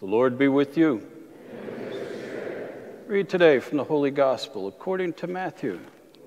The Lord be with you. Read today from the Holy Gospel according to Matthew.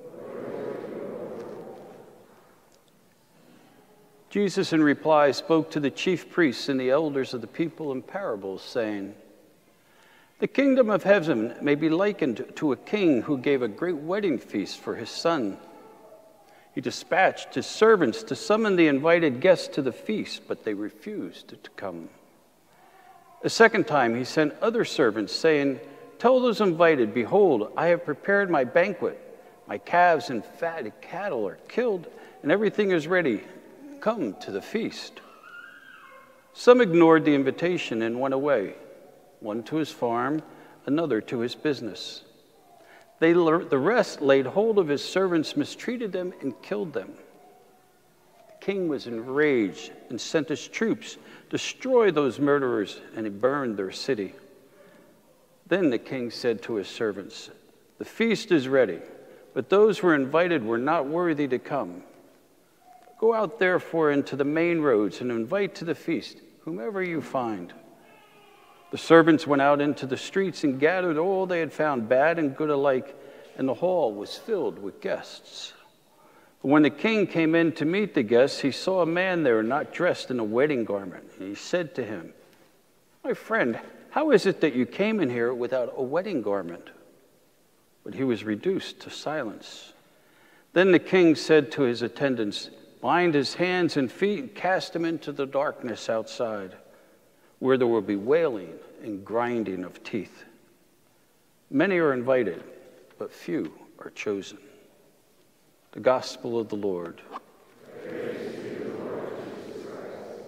Jesus in reply spoke to the chief priests and the elders of the people in parables, saying, "The kingdom of heaven may be likened to a king who gave a great wedding feast for his son. He dispatched his servants to summon the invited guests to the feast, but they refused to come. A second time he sent other servants, saying, 'Tell those invited, behold, I have prepared my banquet. My calves and fatted cattle are killed, and everything is ready. Come to the feast.' Some ignored the invitation and went away, one to his farm, another to his business. The rest laid hold of his servants, mistreated them, and killed them. The king was enraged and sent his troops, destroy those murderers, and he burned their city. Then the king said to his servants, 'The feast is ready, but those who were invited were not worthy to come. Go out therefore into the main roads and invite to the feast whomever you find.' The servants went out into the streets and gathered all they had found, bad and good alike, and the hall was filled with guests. But when the king came in to meet the guests, he saw a man there not dressed in a wedding garment. And he said to him, 'My friend, how is it that you came in here without a wedding garment?' But he was reduced to silence. Then the king said to his attendants, 'Bind his hands and feet and cast him into the darkness outside, where there will be wailing and grinding of teeth. Many are invited, but few are chosen.'" The Gospel of the Lord. Praise to you, Lord Jesus Christ.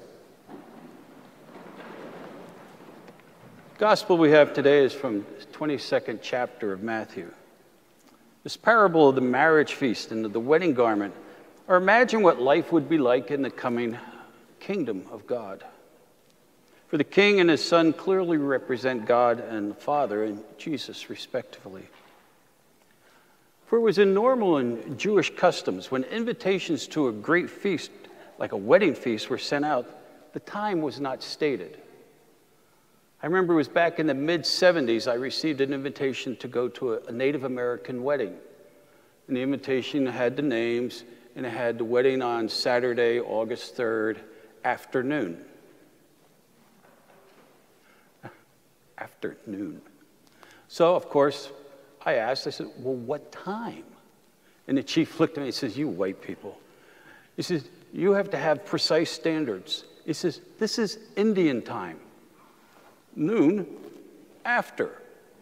The Gospel we have today is from the 22nd chapter of Matthew. This parable of the marriage feast and of the wedding garment, or imagine what life would be like in the coming kingdom of God. For the king and his son clearly represent God and the Father and Jesus respectively. For it was in normal and Jewish customs, when invitations to a great feast, like a wedding feast, were sent out, the time was not stated. I remember it was back in the mid-'70s, I received an invitation to go to a Native American wedding. And the invitation had the names, and it had the wedding on Saturday, August 3rd, afternoon. Afternoon. So, of course, I asked, I said, "Well, what time?" And the chief looked at me and says, "You white people." He says, "You have to have precise standards." He says, "This is Indian time. Noon after."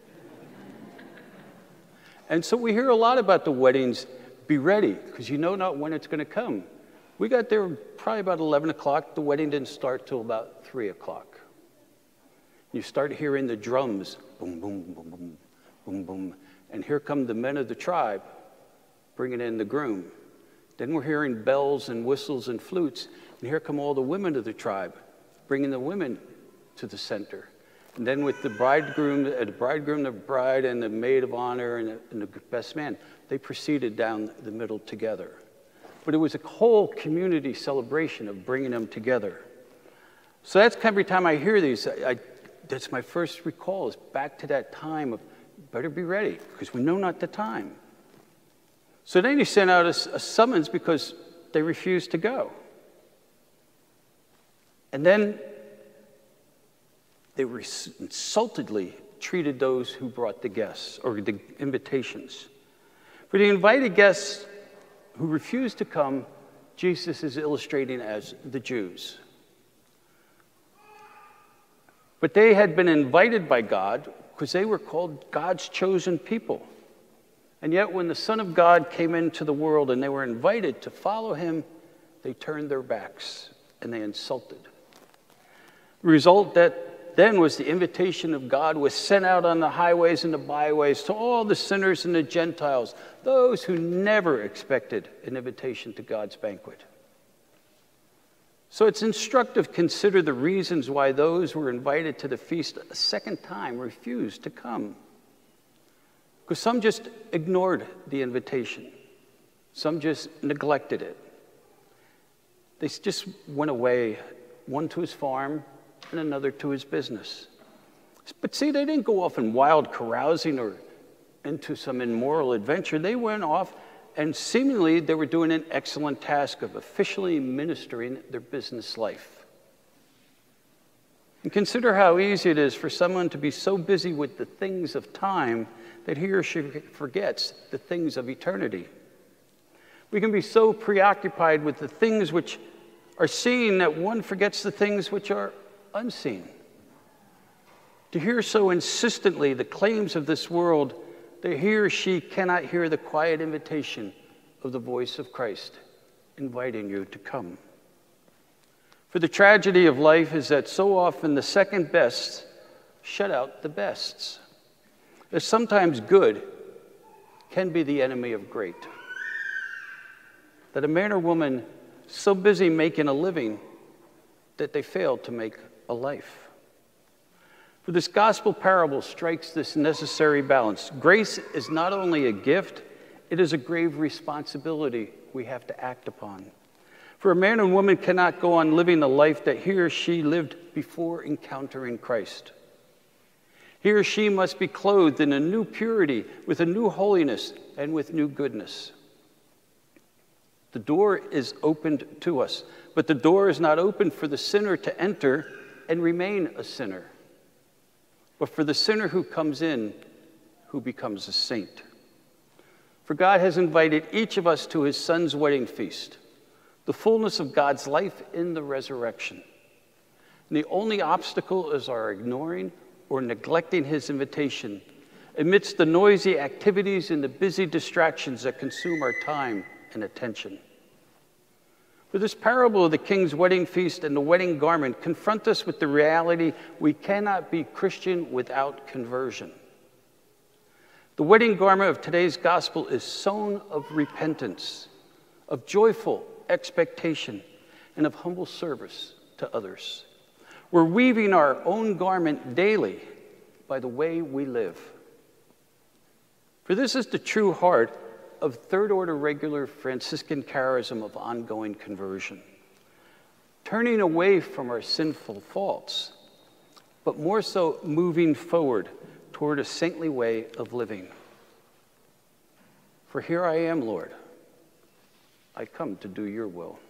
And so we hear a lot about the weddings. Be ready, because you know not when it's going to come. We got there probably about 11 o'clock. The wedding didn't start till about 3 o'clock. You start hearing the drums, boom, boom, boom, boom, boom, boom. And here come the men of the tribe bringing in the groom. Then we're hearing bells and whistles and flutes. And here come all the women of the tribe bringing the women to the center. And then with the bridegroom, the bride, and the maid of honor and the best man, they proceeded down the middle together. But it was a whole community celebration of bringing them together. So that's every time I hear these, that's my first recall, is back to that time of better be ready, because we know not the time. So then he sent out a summons because they refused to go. And then they insultingly treated those who brought the guests, or the invitations. For the invited guests who refused to come, Jesus is illustrating as the Jews. But they had been invited by God because they were called God's chosen people. And yet when the Son of God came into the world and they were invited to follow him, they turned their backs and they insulted. The result that then was the invitation of God was sent out on the highways and the byways to all the sinners and the Gentiles, those who never expected an invitation to God's banquet. So it's instructive to consider the reasons why those who were invited to the feast a second time refused to come. Because some just ignored the invitation. Some just neglected it. They just went away, one to his farm and another to his business. But see, they didn't go off in wild carousing or into some immoral adventure. They went off and seemingly they were doing an excellent task of officially ministering their business life. And consider how easy it is for someone to be so busy with the things of time that he or she forgets the things of eternity. We can be so preoccupied with the things which are seen that one forgets the things which are unseen. To hear so insistently the claims of this world, that he or she cannot hear the quiet invitation of the voice of Christ inviting you to come. For the tragedy of life is that so often the second bests shut out the bests. That sometimes good can be the enemy of great. That a man or woman so busy making a living that they fail to make a life. For this gospel parable strikes this necessary balance. Grace is not only a gift, it is a grave responsibility we have to act upon. For a man and woman cannot go on living the life that he or she lived before encountering Christ. He or she must be clothed in a new purity, with a new holiness, and with new goodness. The door is opened to us, but the door is not open for the sinner to enter and remain a sinner, but for the sinner who comes in, who becomes a saint. For God has invited each of us to his Son's wedding feast, the fullness of God's life in the resurrection. And the only obstacle is our ignoring or neglecting his invitation amidst the noisy activities and the busy distractions that consume our time and attention. For this parable of the king's wedding feast and the wedding garment confront us with the reality we cannot be Christian without conversion. The wedding garment of today's gospel is sown of repentance, of joyful expectation, and of humble service to others. We're weaving our own garment daily by the way we live. For this is the true heart of third-order regular Franciscan charism of ongoing conversion. Turning away from our sinful faults, but more so moving forward toward a saintly way of living. For here I am, Lord. I come to do your will.